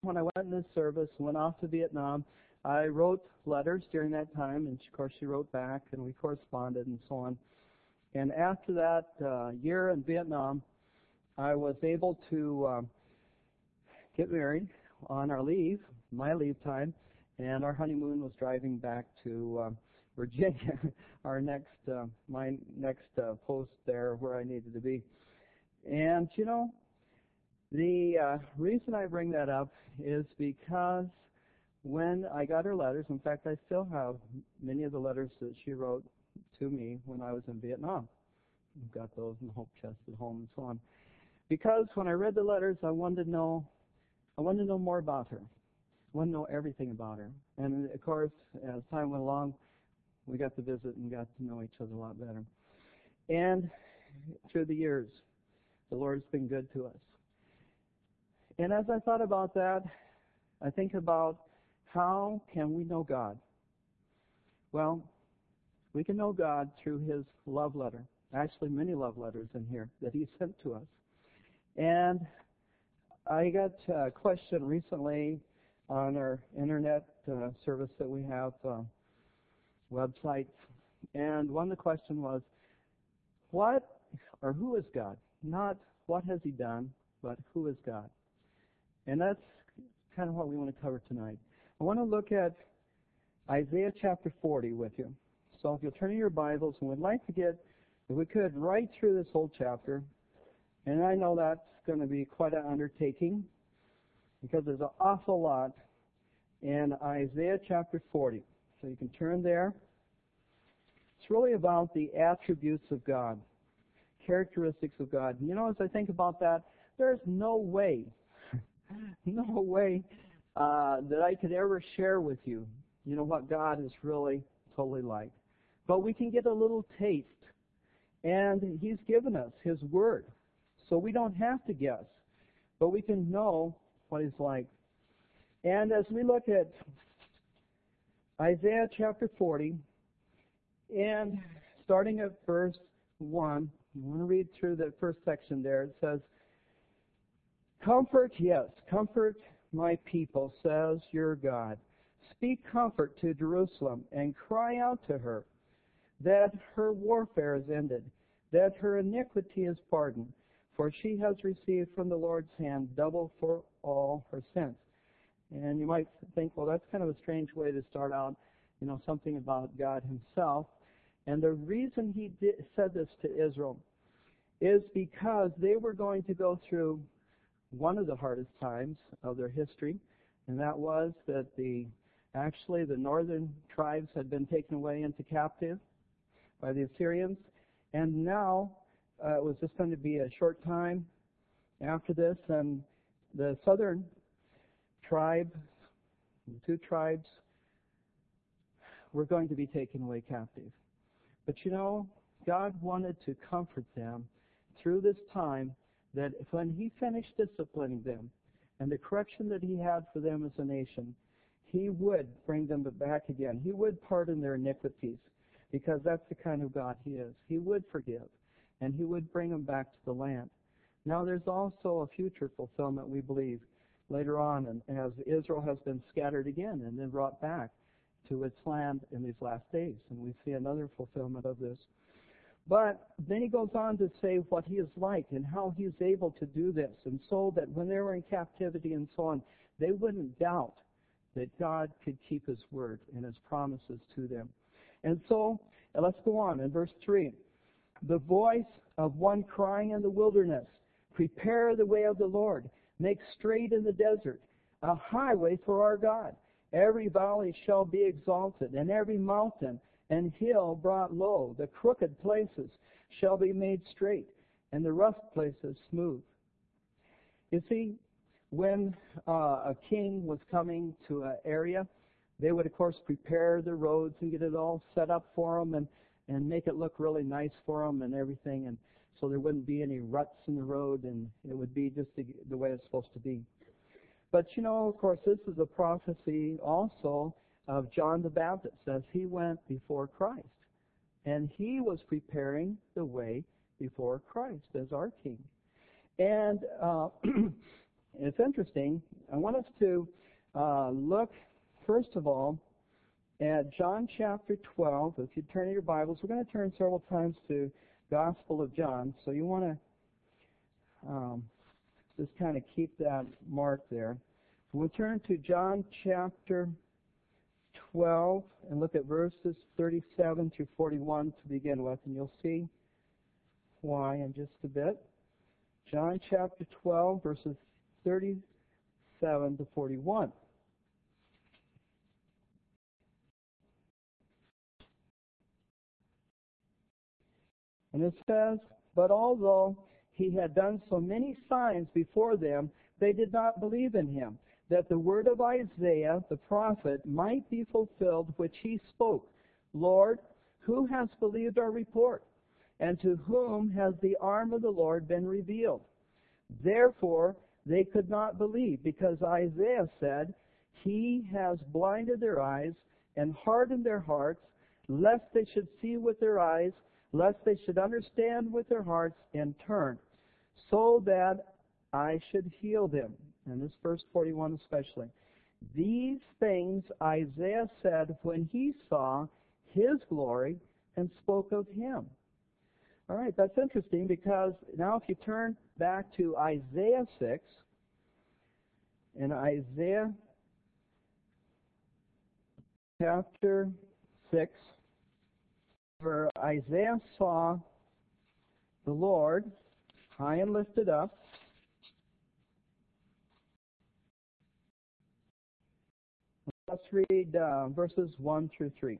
when I went in the service, went off to Vietnam, I wrote letters during that time, and of course she wrote back, and we corresponded and so on. And after that year in Vietnam, I was able to get married on our leave, my leave time, and our honeymoon was driving back to Virginia, my next post there where I needed to be. And the reason I bring that up is because when I got her letters, in fact, I still have many of the letters that she wrote to me when I was in Vietnam. I've got those in the Hope Chest at home and so on. Because when I read the letters, I wanted to know more about her. I wanted to know everything about her. And of course, as time went along, we got to visit and got to know each other a lot better. And through the years, the Lord's been good to us. And as I thought about that, I think about how can we know God? Well, we can know God through His love letter. Actually, many love letters in here that He sent to us. And I got a question recently on our internet service that we have, website. And one of the questions was, what or who is God? Not what has He done, but who is God? And that's kind of what we want to cover tonight. I want to look at Isaiah chapter 40 with you. So if you'll turn to your Bibles, and we'd like to get, if we could, right through this whole chapter. And I know that's going to be quite an undertaking because there's an awful lot in Isaiah chapter 40. So you can turn there. It's really about the attributes of God, characteristics of God. And as I think about that, there's no way that I could ever share with you, what God is really totally like. But we can get a little taste. And He's given us His Word. So we don't have to guess. But we can know what He's like. And as we look at Isaiah chapter 40, and starting at verse 1, I'm going to read through the first section there. It says, "Comfort, yes, comfort my people, says your God. Speak comfort to Jerusalem and cry out to her that her warfare is ended, that her iniquity is pardoned, for she has received from the Lord's hand double for all her sins." And you might think, well, that's kind of a strange way to start out, something about God Himself. And the reason He said this to Israel is because they were going to go through one of the hardest times of their history, and that was that the northern tribes had been taken away into captive by the Assyrians, and now it was just going to be a short time after this, and the southern tribe, the two tribes, were going to be taken away captive. But God wanted to comfort them through this time, that when He finished disciplining them and the correction that He had for them as a nation, He would bring them back again. He would pardon their iniquities, because that's the kind of God He is. He would forgive, and He would bring them back to the land. Now there's also a future fulfillment, we believe, later on, and as Israel has been scattered again and then brought back to its land in these last days. And we see another fulfillment of this. But then He goes on to say what He is like and how He is able to do this, and so that when they were in captivity and so on, they wouldn't doubt that God could keep His word and His promises to them. And so, let's go on in verse 3. "The voice of one crying in the wilderness, prepare the way of the Lord, make straight in the desert a highway for our God. Every valley shall be exalted, and every mountain and hill brought low. The crooked places shall be made straight, and the rough places smooth." You see, when a king was coming to an area, they would, of course, prepare the roads and get it all set up for them and make it look really nice for them and everything, and so there wouldn't be any ruts in the road, and it would be just the way it's supposed to be. But, of course, this is a prophecy also of John the Baptist as he went before Christ. And he was preparing the way before Christ as our King. And It's interesting. I want us to look, first of all, at John chapter 12. If you turn to your Bibles, we're going to turn several times to Gospel of John. So you want to just kind of keep that mark there. We'll turn to John chapter 12 and look at verses 37 through 41 to begin with, and you'll see why in just a bit. John chapter 12, verses 37 to 41. And it says, "But although he had done so many signs before them, they did not believe in him, that the word of Isaiah the prophet might be fulfilled, which he spoke, Lord, who has believed our report? And to whom has the arm of the Lord been revealed?" Therefore they could not believe, because Isaiah said, "He has blinded their eyes and hardened their hearts, lest they should see with their eyes, lest they should understand with their hearts and turn, so that I should heal them." And this verse 41 especially. "These things Isaiah said when he saw his glory and spoke of him." All right, that's interesting, because now if you turn back to Isaiah 6, in Isaiah chapter 6, where Isaiah saw the Lord high and lifted up, let's read verses 1 through 3.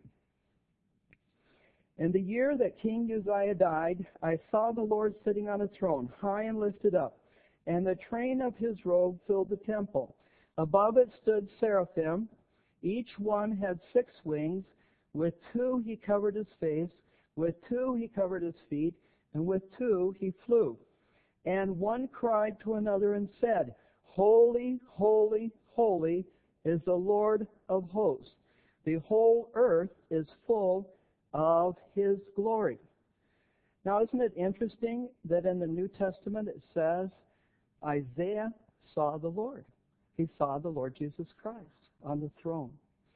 "In the year that King Uzziah died, I saw the Lord sitting on a throne, high and lifted up, and the train of his robe filled the temple. Above it stood seraphim. Each one had 6 wings. With 2 he covered his face, with 2 he covered his feet, and with 2 he flew. And one cried to another and said, Holy, holy, holy is the Lord of hosts. The whole earth is full of his glory." Now, isn't it interesting that in the New Testament it says Isaiah saw the Lord. He saw the Lord Jesus Christ on the throne.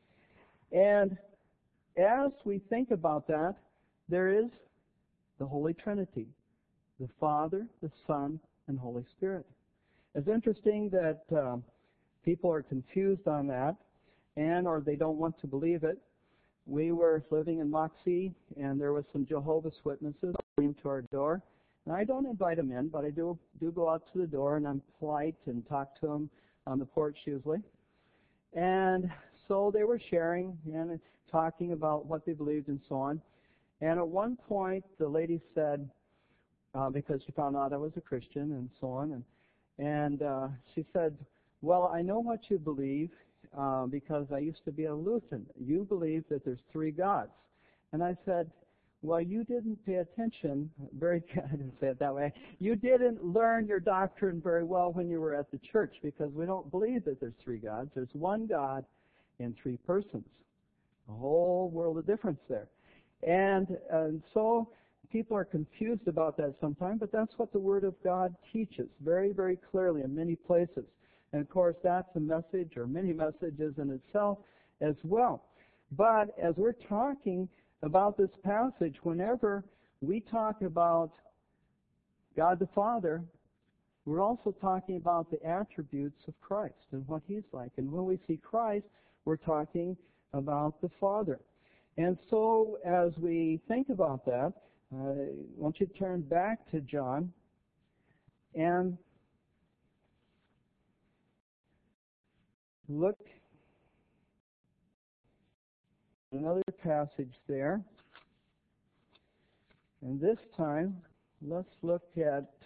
And as we think about that, there is the Holy Trinity, the Father, the Son, and Holy Spirit. It's interesting that people are confused on that, or they don't want to believe it. We were living in Moxie, and there was some Jehovah's Witnesses came to our door. And I don't invite them in, but I do go out to the door, and I'm polite and talk to them on the porch usually. And so they were sharing and talking about what they believed and so on. And at one point, the lady said, because she found out I was a Christian and so on, and she said, "Well, I know what you believe because I used to be a Lutheran. You believe that there's 3 gods." And I said, "Well, you didn't pay attention very good." I didn't say it that way. "You didn't learn your doctrine very well when you were at the church, because we don't believe that there's 3 gods. There's one God in 3 persons." A whole world of difference there. And so people are confused about that sometimes, but that's what the Word of God teaches very, very clearly in many places. And of course, that's a message, or many messages in itself as well. But as we're talking about this passage, whenever we talk about God the Father, we're also talking about the attributes of Christ and what He's like. And when we see Christ, we're talking about the Father. And so as we think about that, I want you to turn back to John and look at another passage there. And this time, let's look at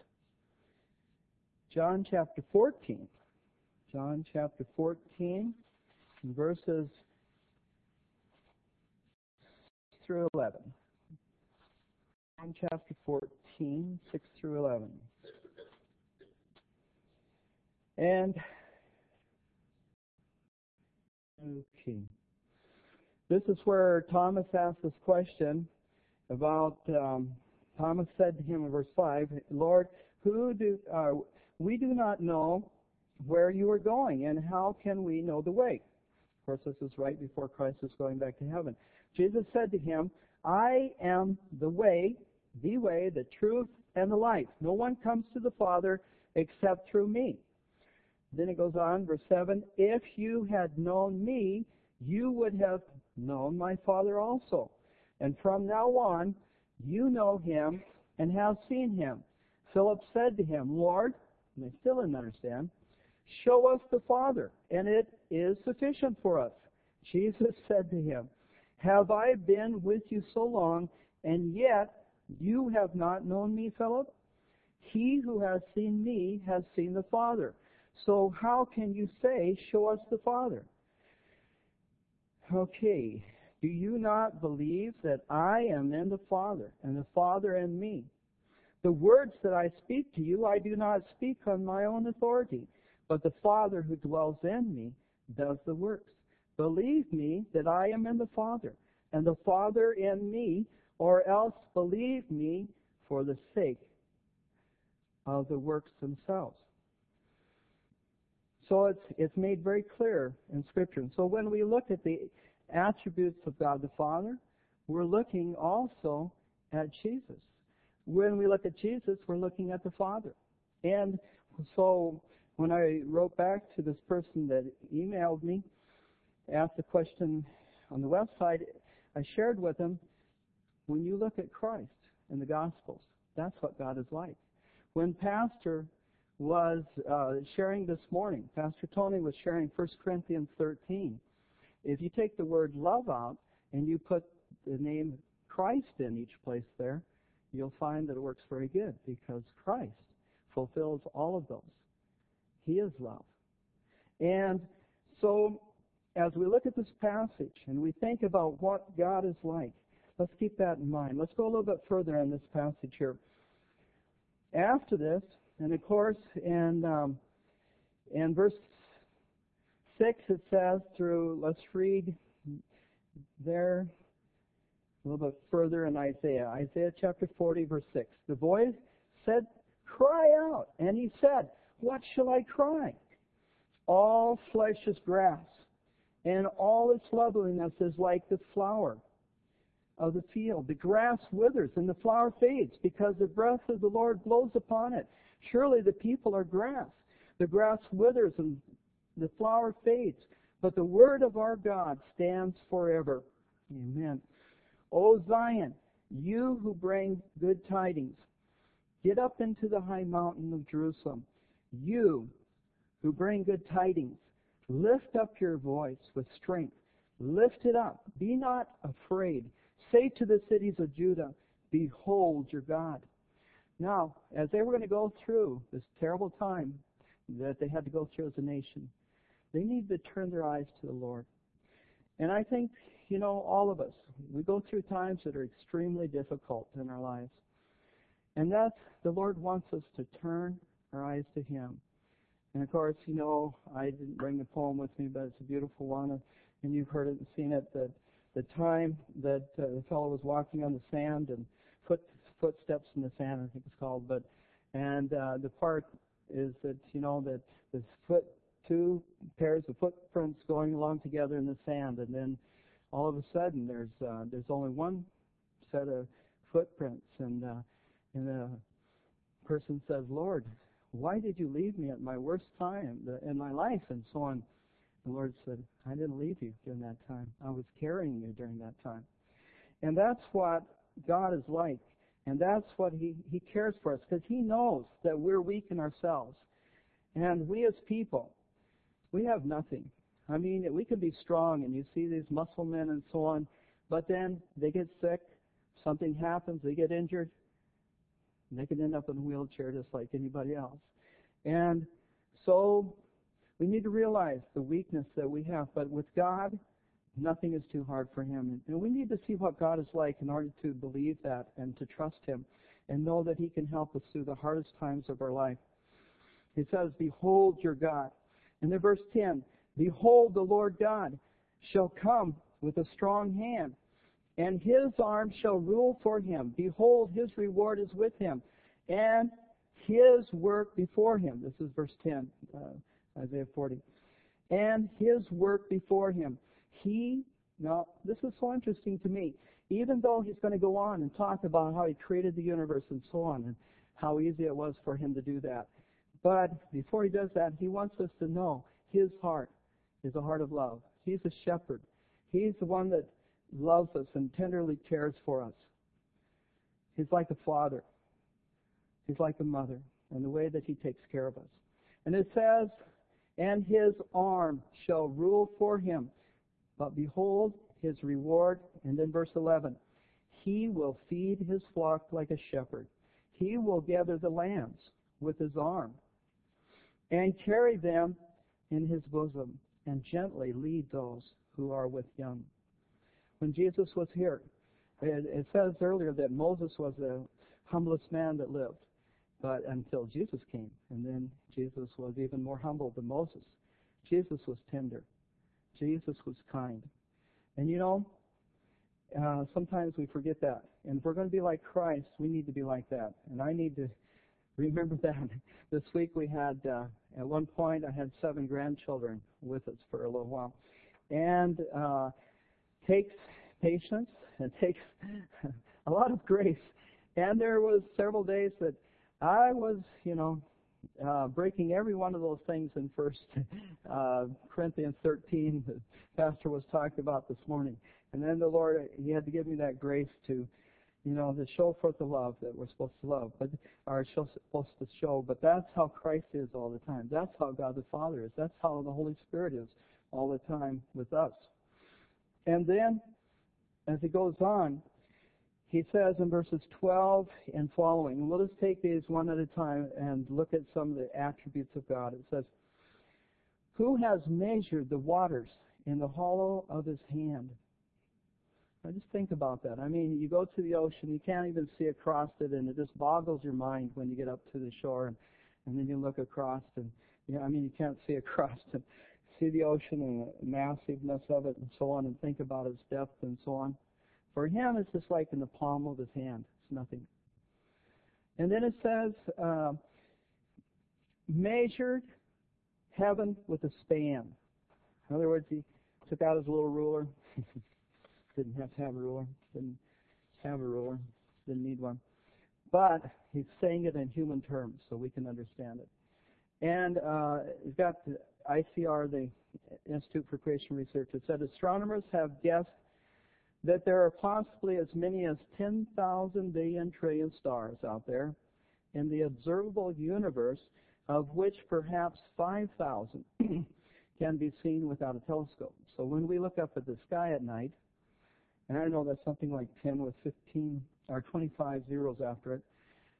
John chapter 14. John chapter 14, verses 6 through 11. John chapter 14, 6 through 11. And, okay. This is where Thomas asked this question about, Thomas said to him in verse 5, "Lord, we do not know where you are going, and how can we know the way? Of course, this is right before Christ is going back to heaven. Jesus said to him, I am the way, the truth, and the life. No one comes to the Father except through me. Then it goes on, verse 7, if you had known me, you would have known my Father also. And from now on, you know him and have seen him. Philip said to him, Lord, and they still didn't understand, show us the Father, and it is sufficient for us. Jesus said to him, have I been with you so long, and yet you have not known me, Philip? He who has seen me has seen the Father. So how can you say, show us the Father? Okay, do you not believe that I am in the Father, and the Father in me? The words that I speak to you, I do not speak on my own authority, but the Father who dwells in me does the works. Believe me that I am in the Father, and the Father in me, or else believe me for the sake of the works themselves. So it's made very clear in Scripture. And so when we look at the attributes of God the Father, we're looking also at Jesus. When we look at Jesus, we're looking at the Father. And so when I wrote back to this person that emailed me, asked the question on the website, I shared with him, when you look at Christ in the Gospels, that's what God is like. When Pastor was sharing this morning, Pastor Tony was sharing 1 Corinthians 13. If you take the word love out and you put the name Christ in each place there, you'll find that it works very good because Christ fulfills all of those. He is love. And so as we look at this passage and we think about what God is like, let's keep that in mind. Let's go a little bit further in this passage here. After this, and of course, in verse 6 it says let's read there a little bit further in Isaiah. Isaiah chapter 40, verse 6. The voice said, cry out. And he said, what shall I cry? All flesh is grass, and all its loveliness is like the flower of the field. The grass withers and the flower fades because the breath of the Lord blows upon it. Surely the people are grass. The grass withers and the flower fades, but the word of our God stands forever. Amen. O Zion, you who bring good tidings, get up into the high mountain of Jerusalem. You who bring good tidings, lift up your voice with strength. Lift it up. Be not afraid. Say to the cities of Judah, behold your God. Now, as they were going to go through this terrible time that they had to go through as a nation, they need to turn their eyes to the Lord. And I think, all of us, we go through times that are extremely difficult in our lives. And that the Lord wants us to turn our eyes to Him. And of course, I didn't bring the poem with me, but it's a beautiful one, and you've heard it and seen it, that the time that the fellow was walking on the sand and footsteps in the sand, I think it's called, and the part is that, that there's two pairs of footprints going along together in the sand, and then all of a sudden there's only one set of footprints, and the person says, Lord, why did you leave me at my worst time in my life, and so on. The Lord said, I didn't leave you during that time. I was carrying you during that time. And that's what God is like. And that's what He cares for us, because He knows that we're weak in ourselves. And we as people, we have nothing. I mean, we can be strong, and you see these muscle men and so on, but then they get sick, something happens, they get injured, and they can end up in a wheelchair just like anybody else. And so we need to realize the weakness that we have, but with God, nothing is too hard for Him. And we need to see what God is like in order to believe that and to trust Him and know that He can help us through the hardest times of our life. He says, behold your God. And then verse 10, behold the Lord God shall come with a strong hand, and His arm shall rule for Him. Behold, His reward is with Him, and His work before Him. This is verse 10. Isaiah 40. And his work before him. Now, this is so interesting to me. Even though he's going to go on and talk about how he created the universe and so on, and how easy it was for him to do that. But before he does that, he wants us to know his heart is a heart of love. He's a shepherd. He's the one that loves us and tenderly cares for us. He's like a father. He's like a mother in the way that he takes care of us. And it says, and his arm shall rule for him. But behold, his reward, and then verse 11, he will feed his flock like a shepherd. He will gather the lambs with his arm and carry them in his bosom and gently lead those who are with young. When Jesus was here, it says earlier that Moses was the humblest man that lived, but until Jesus came, and then Jesus was even more humble than Moses. Jesus was tender. Jesus was kind. And sometimes we forget that. And if we're going to be like Christ, we need to be like that. And I need to remember that. This week we had, at one point, I had 7 grandchildren with us for a little while. And takes patience and takes a lot of grace. And there was several days that I was, breaking every one of those things in 1 Corinthians 13 that Pastor was talking about this morning. And then the Lord, He had to give me that grace to, to show forth the love that we're supposed to love, supposed to show. But that's how Christ is all the time. That's how God the Father is. That's how the Holy Spirit is all the time with us. And then, as it goes on, he says in verses 12 and following, and we'll just take these one at a time and look at some of the attributes of God. It says, who has measured the waters in the hollow of his hand? Now just think about that. I mean, you go to the ocean, you can't even see across it, and it just boggles your mind when you get up to the shore, and then you look across, and you can't see across and see the ocean and the massiveness of it and so on, and think about its depth and so on. For him, it's just like in the palm of his hand. It's nothing. And then it says, measured heaven with a span. In other words, he took out his little ruler. Didn't have to have a ruler. Didn't have a ruler. Didn't need one. But he's saying it in human terms so we can understand it. And he's got the ICR, the Institute for Creation Research. It said astronomers have guessed that there are possibly as many as 10,000 billion trillion stars out there in the observable universe, of which perhaps 5,000 can be seen without a telescope. So when we look up at the sky at night, and I know that's something like 10 with 15 or 25 zeros after it,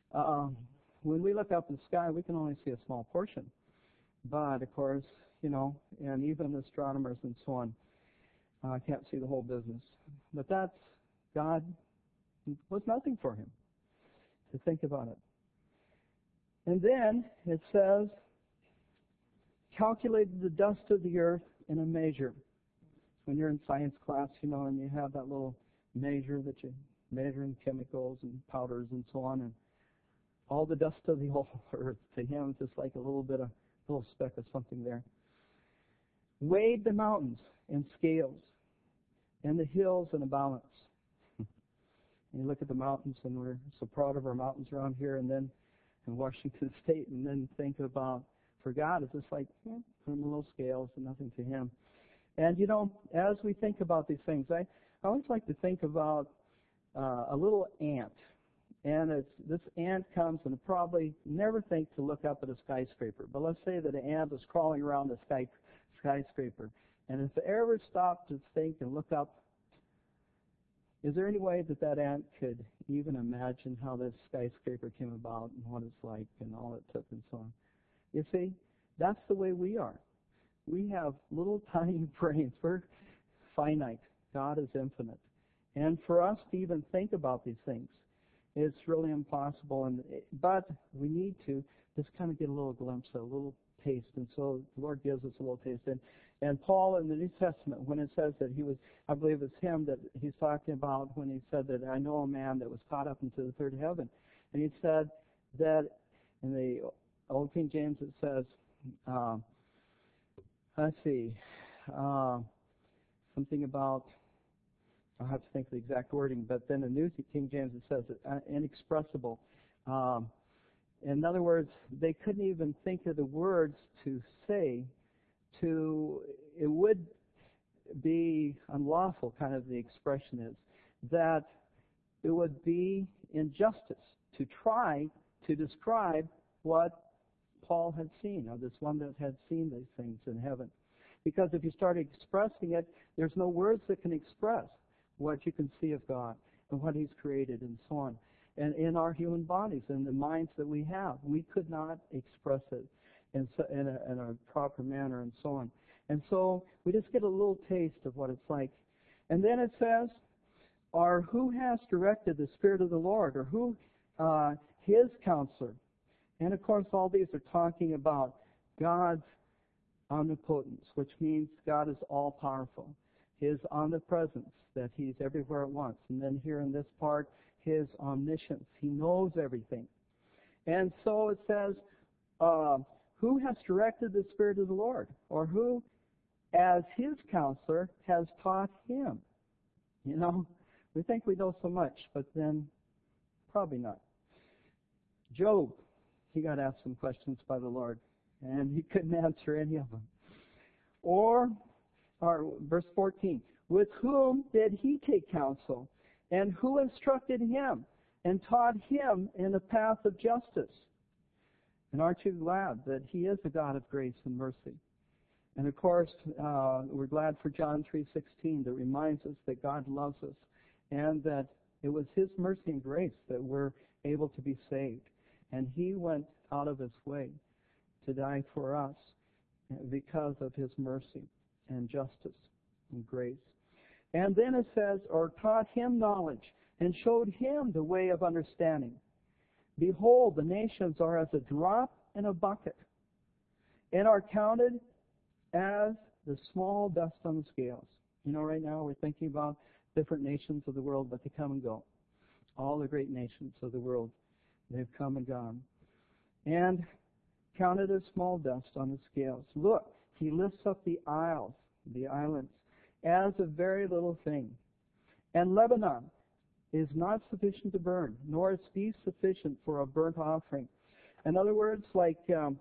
when we look up in the sky, we can only see a small portion. But, of course, and even astronomers and so on, can't see the whole business. But that's, God was nothing for him to think about it. And then it says, calculated the dust of the earth in a measure. When you're in science class, and you have that little measure that you measure in chemicals and powders and so on, and all the dust of the whole earth to him is just like a little speck of something there. Weighed the mountains in scales, and the hills in a balance. And you look at the mountains, and we're so proud of our mountains around here, and then in Washington State, and then think about, for God, it's just like, put them in little scales and nothing to him. And as we think about these things, I always like to think about a little ant. And this ant comes and probably never think to look up at a skyscraper. But let's say that an ant is crawling around a skyscraper. And if it ever stopped to think and look up, is there any way that ant could even imagine how this skyscraper came about and what it's like and all it took and so on? You see, that's the way we are. We have little tiny brains. We're finite. God is infinite. And for us to even think about these things, it's really impossible. But we need to just kind of get a little glimpse, a little taste. And so the Lord gives us a little taste. And Paul in the New Testament, when it says that he was, I believe it's him that he's talking about when he said that I know a man that was caught up into the third heaven. And he said that in the Old King James it says, let's see, something about, I'll have to think of the exact wording, but then the New King James, it says inexpressible. In other words, they couldn't even think of the words to say it would be unlawful, kind of the expression is, that it would be injustice to try to describe what Paul had seen, or this one that had seen these things in heaven. Because if you start expressing it, there's no words that can express what you can see of God and what He's created and so on. And in our human bodies and the minds that we have, we could not express it in a proper manner and so on. And so we just get a little taste of what it's like. And then it says, or who has directed the Spirit of the Lord, or who, His counselor. And of course, all these are talking about God's omnipotence, which means God is all-powerful. His omnipresence, that He's everywhere at once. And then here in this part, His omniscience. He knows everything. And so it says, who has directed the Spirit of the Lord? Or who, as His counselor, has taught Him? You know, we think we know so much, but then probably not. Job, he got asked some questions by the Lord, and he couldn't answer any of them. Or verse 14, with whom did He take counsel? And who instructed him and taught him in the path of justice? And aren't you glad that He is a God of grace and mercy? And of course, we're glad for John 3:16 that reminds us that God loves us and that it was His mercy and grace that we're able to be saved. And He went out of His way to die for us because of His mercy and justice and grace. And then it says, or taught him knowledge and showed him the way of understanding. Behold, the nations are as a drop in a bucket and are counted as the small dust on the scales. You know, right now we're thinking about different nations of the world, but they come and go. All the great nations of the world, they've come and gone. And counted as small dust on the scales. Look, He lifts up the isles, the islands, as a very little thing. And Lebanon is not sufficient to burn, nor its beast sufficient for a burnt offering. In other words, like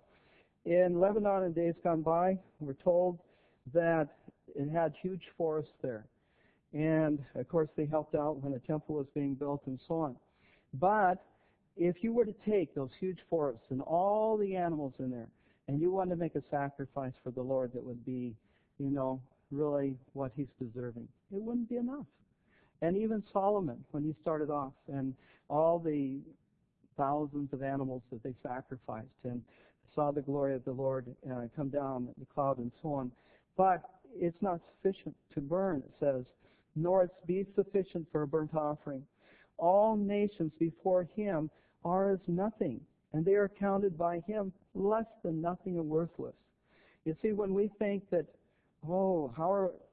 in Lebanon in days gone by, we're told that it had huge forests there. And, of course, they helped out when the temple was being built and so on. But if you were to take those huge forests and all the animals in there, and you wanted to make a sacrifice for the Lord that would be, you know, really what He's deserving, it wouldn't be enough. And even Solomon, when he started off, and all the thousands of animals that they sacrificed, and saw the glory of the Lord come down the cloud and so on. But it's not sufficient to burn, it says, nor its be sufficient for a burnt offering. All nations before Him are as nothing, and they are counted by Him less than nothing and worthless. You see, when we think that, oh, how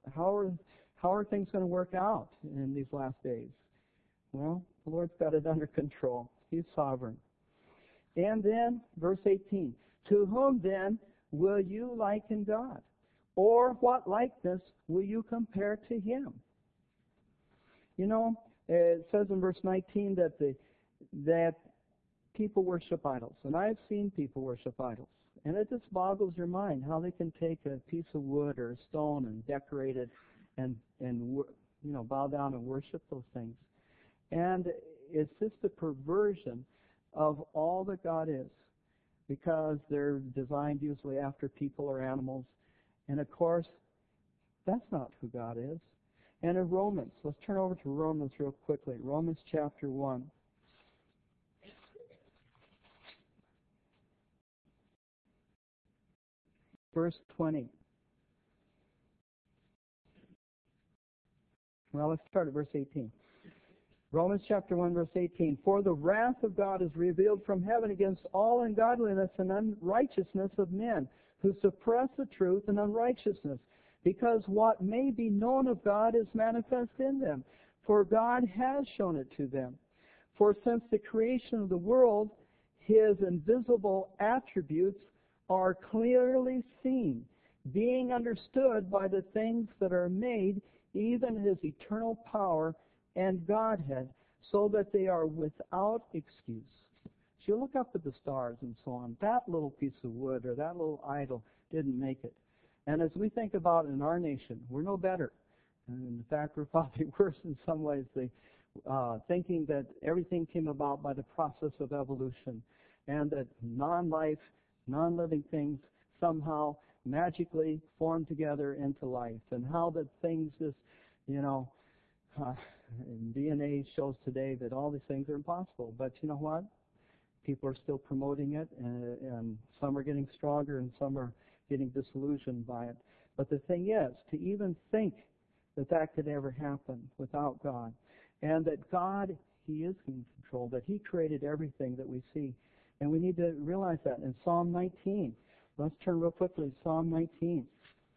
are things going to work out in these last days? Well, the Lord's got it under control. He's sovereign. And then, verse 18, to whom then will you liken God? Or what likeness will you compare to Him? You know, it says in verse 19 that people worship idols. And I've seen people worship idols. And it just boggles your mind how they can take a piece of wood or a stone and decorate it and bow down and worship those things. And it's just a perversion of all that God is, because they're designed usually after people or animals. And of course, that's not who God is. And in Romans, let's turn over to Romans real quickly. Romans chapter 1. Verse 20. Well, let's start at verse 18. Romans chapter 1, verse 18. For the wrath of God is revealed from heaven against all ungodliness and unrighteousness of men, who suppress the truth in unrighteousness, because what may be known of God is manifest in them, for God has shown it to them. For since the creation of the world, His invisible attributes are clearly seen, being understood by the things that are made, even his eternal power and Godhead, so that they are without excuse. So you look up at the stars and so on. That little piece of wood or that little idol didn't make it. And as we think about in our nation, we're no better. And in fact, we're probably worse in some ways, thinking that everything came about by the process of evolution and that non-life, non-living things somehow magically formed together into life, and how that things just, DNA shows today that all these things are impossible. But you know what? People are still promoting it, and some are getting stronger and some are getting disillusioned by it. But the thing is, to even think that that could ever happen without God, and that God, He is in control, that He created everything that we see. And we need to realize that. In Psalm 19, let's turn real quickly to Psalm 19.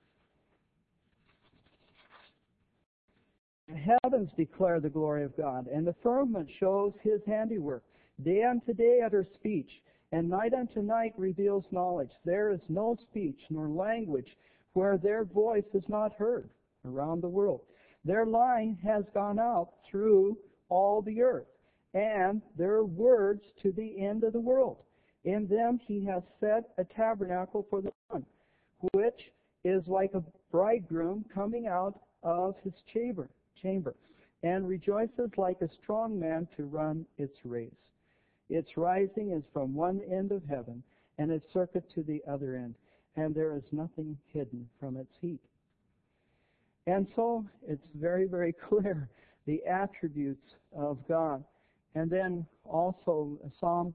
The heavens declare the glory of God, and the firmament shows His handiwork. Day unto day utters speech, and night unto night reveals knowledge. There is no speech nor language where their voice is not heard around the world. Their line has gone out through all the earth, and their words to the end of the world. In them He has set a tabernacle for the sun, which is like a bridegroom coming out of his chamber, and rejoices like a strong man to run its race. Its rising is from one end of heaven, and its circuit to the other end, and there is nothing hidden from its heat. And so it's very, very clear, the attributes of God. And then also Psalm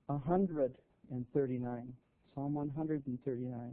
139. Psalm 139.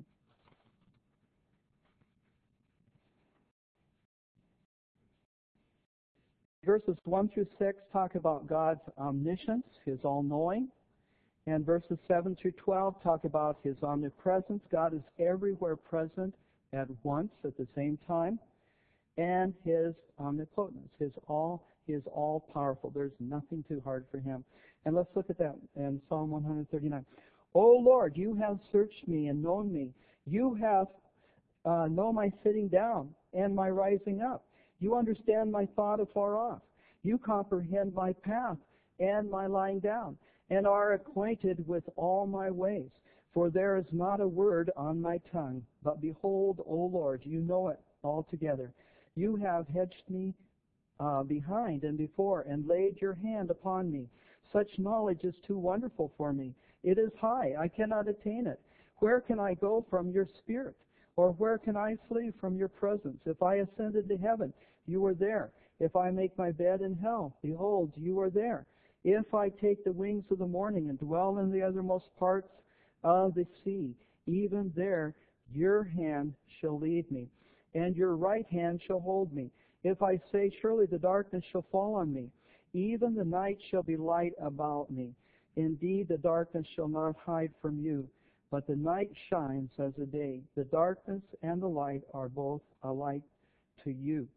Verses 1 through 6 talk about God's omniscience, His all-knowing. And verses 7 through 12 talk about His omnipresence. God is everywhere present at once, at the same time. And His omnipotence. He is all-powerful. There's nothing too hard for Him. And let's look at that in Psalm 139. O Lord, You have searched me and known me. You have known my sitting down and my rising up. You understand my thought afar off. You comprehend my path and my lying down, and are acquainted with all my ways. For there is not a word on my tongue, but behold, O Lord, You know it altogether. You have hedged me behind and before, and laid Your hand upon me. Such knowledge is too wonderful for me. It is high, I cannot attain it. Where can I go from Your Spirit? Or where can I flee from Your presence? If I ascended to heaven, You are there. If I make my bed in hell, behold, You are there. If I take the wings of the morning and dwell in the uttermost parts of the sea, even there Your hand shall lead me, and Your right hand shall hold me. If I say, surely the darkness shall fall on me, even the night shall be light about me. Indeed, the darkness shall not hide from You, but the night shines as the day. The darkness and the light are both alike to You.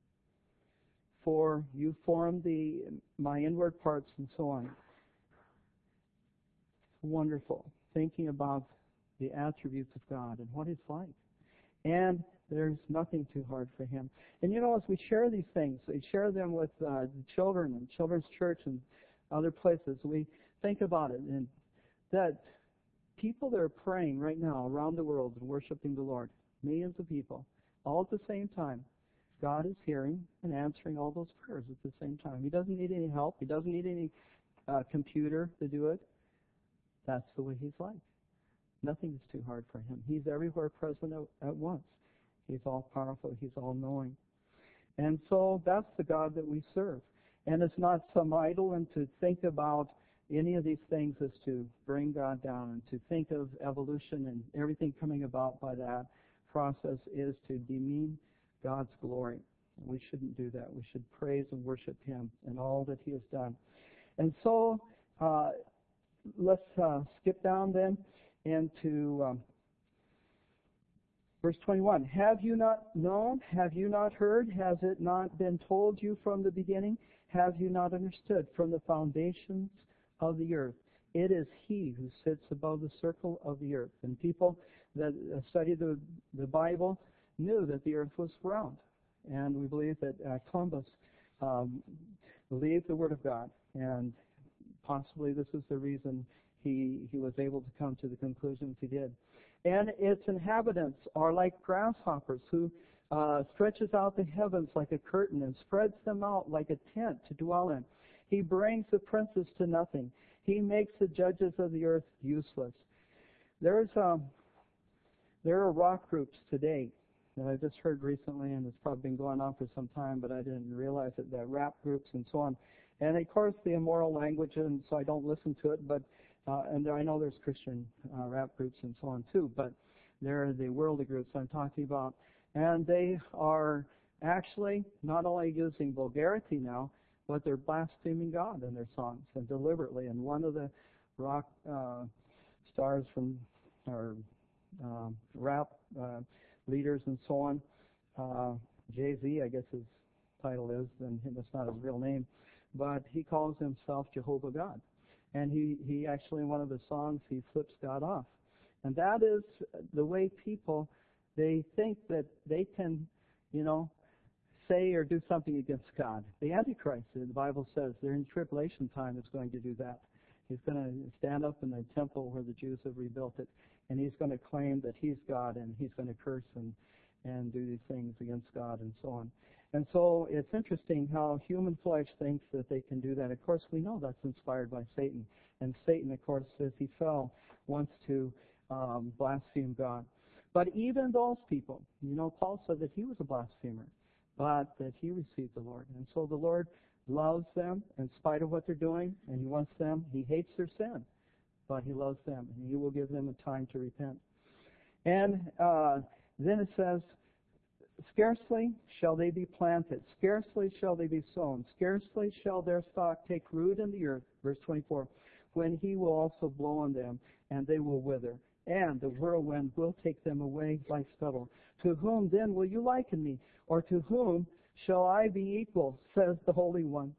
For You formed my inward parts, and so on. Wonderful. Thinking about the attributes of God and what He's like. And there's nothing too hard for Him. And as we share these things, we share them with the children and children's church and other places, we think about it, and that people that are praying right now around the world and worshiping the Lord, millions of people, all at the same time, God is hearing and answering all those prayers at the same time. He doesn't need any help. He doesn't need any computer to do it. That's the way He's like. Nothing is too hard for Him. He's everywhere present at once. He's all-powerful. He's all-knowing. And so that's the God that we serve. And it's not some idol, and to think about any of these things is to bring God down, and to think of evolution and everything coming about by that process is to demean God's glory. We shouldn't do that. We should praise and worship Him and all that He has done. And so let's skip down then into verse 21. Have you not known? Have you not heard? Has it not been told you from the beginning? Have you not understood from the foundations of the earth? It is He who sits above the circle of the earth. And people that studied the Bible knew that the earth was round. And we believe that Columbus believed the Word of God, and possibly this is the reason he was able to come to the conclusions he did. And its inhabitants are like grasshoppers, who stretches out the heavens like a curtain and spreads them out like a tent to dwell in. He brings the princes to nothing. He makes the judges of the earth useless. There are rock groups today that I just heard recently, and it's probably been going on for some time, but I didn't realize it, that rap groups and so on. And of course the immoral language, and so I don't listen to it, but and I know there's Christian rap groups and so on too, but they're the worldly groups I'm talking about. And they are actually not only using vulgarity now, but they're blaspheming God in their songs, and deliberately. And one of the rock stars from, or rap leaders and so on, Jay-Z, I guess his title is, and that's not his real name, but he calls himself Jehovah God. And he actually, in one of his songs, he flips God off. And that is the way people, they think that they can, say or do something against God. The Antichrist, the Bible says, during tribulation time is going to do that. He's going to stand up in the temple where the Jews have rebuilt it, and he's going to claim that he's God, and he's going to curse and do these things against God and so on. And so it's interesting how human flesh thinks that they can do that. Of course, we know that's inspired by Satan. And Satan, of course, as he fell, wants to blaspheme God. But even those people, Paul said that he was a blasphemer, but that he received the Lord. And so the Lord loves them in spite of what they're doing, and he wants them. He hates their sin, but he loves them, and he will give them a time to repent. And then it says, scarcely shall they be planted, scarcely shall they be sown, scarcely shall their stock take root in the earth. Verse 24, when he will also blow on them, and they will wither, and the whirlwind will take them away like stubble. To whom then will you liken me? Or to whom shall I be equal, says the Holy One?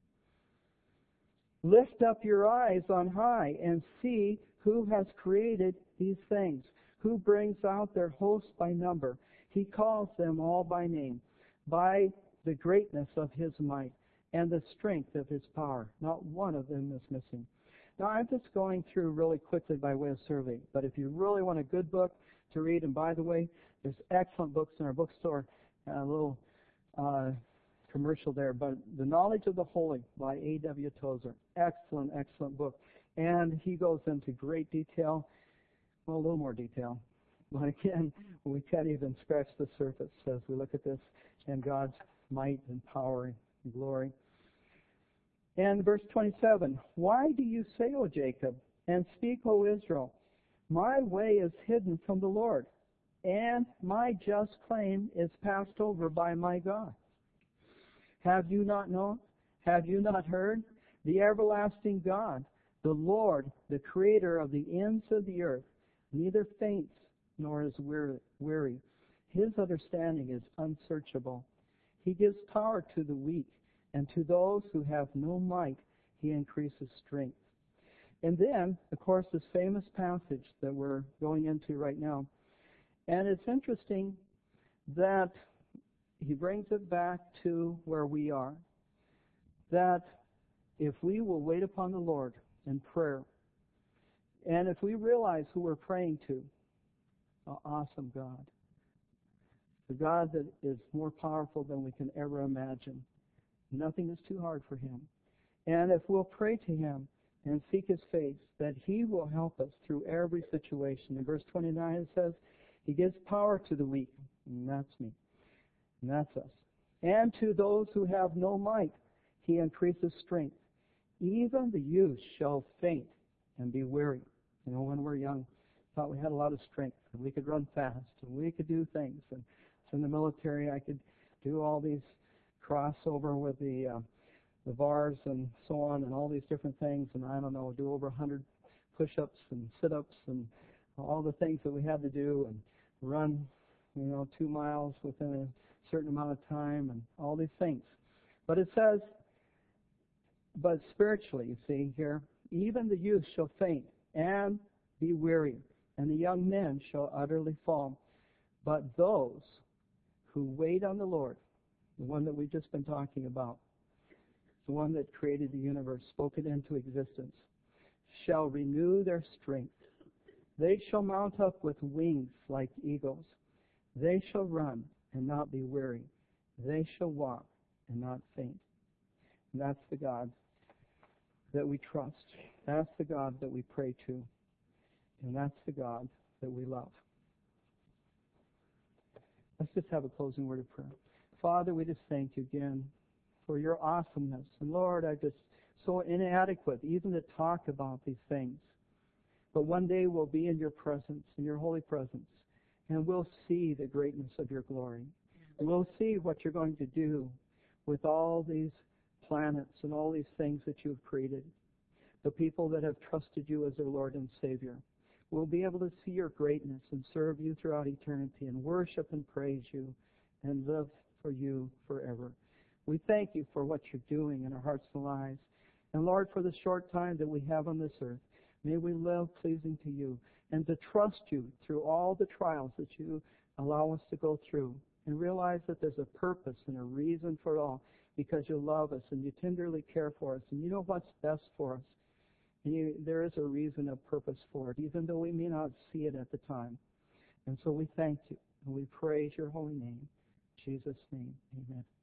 Lift up your eyes on high and see who has created these things, who brings out their hosts by number. He calls them all by name, by the greatness of his might and the strength of his power. Not one of them is missing. Now, I'm just going through really quickly by way of survey, but if you really want a good book to read, and by the way, there's excellent books in our bookstore, a little commercial there, but The Knowledge of the Holy by A.W. Tozer. Excellent, excellent book. And he goes into great detail, well, a little more detail. But again, we can't even scratch the surface as we look at this and God's might and power and glory. And verse 27, why do you say, O Jacob, and speak, O Israel, my way is hidden from the Lord, and my just claim is passed over by my God? Have you not known? Have you not heard? The everlasting God, the Lord, the creator of the ends of the earth, neither faints nor is weary. His understanding is unsearchable. He gives power to the weak, and to those who have no might, he increases strength. And then, of course, this famous passage that we're going into right now. And it's interesting that he brings it back to where we are. That if we will wait upon the Lord in prayer, and if we realize who we're praying to, an awesome God, the God that is more powerful than we can ever imagine. Nothing is too hard for him. And if we'll pray to him and seek his face, that he will help us through every situation. In verse 29 it says, he gives power to the weak, and that's me, and that's us. And to those who have no might, he increases strength. Even the youth shall faint and be weary. When we're young, thought we had a lot of strength, and we could run fast, and we could do things. And so in the military, I could do all these crossover with the VARs and so on, and all these different things, and I don't know, do over 100 push-ups and sit-ups and all the things that we had to do, and run, 2 miles within a certain amount of time, and all these things. But it says, but spiritually, you see here, even the youth shall faint and be weary, and the young men shall utterly fall. But those who wait on the Lord, the one that we've just been talking about, the one that created the universe, spoke it into existence, shall renew their strength. They shall mount up with wings like eagles. They shall run and not be weary. They shall walk and not faint. And that's the God that we trust. That's the God that we pray to. And that's the God that we love. Let's just have a closing word of prayer. Father, we just thank you again for your awesomeness. And Lord, I'm just so inadequate even to talk about these things. But one day we'll be in your presence, in your holy presence, and we'll see the greatness of your glory. And we'll see what you're going to do with all these planets and all these things that you've created. The people that have trusted you as their Lord and Savior. We'll be able to see your greatness and serve you throughout eternity and worship and praise you and live for you forever. We thank you for what you're doing in our hearts and lives. And Lord, for the short time that we have on this earth, may we live pleasing to you and to trust you through all the trials that you allow us to go through and realize that there's a purpose and a reason for it all because you love us and you tenderly care for us and you know what's best for us. And there is a reason, a purpose for it, even though we may not see it at the time. And so we thank you and we praise your holy name. In Jesus' name, amen.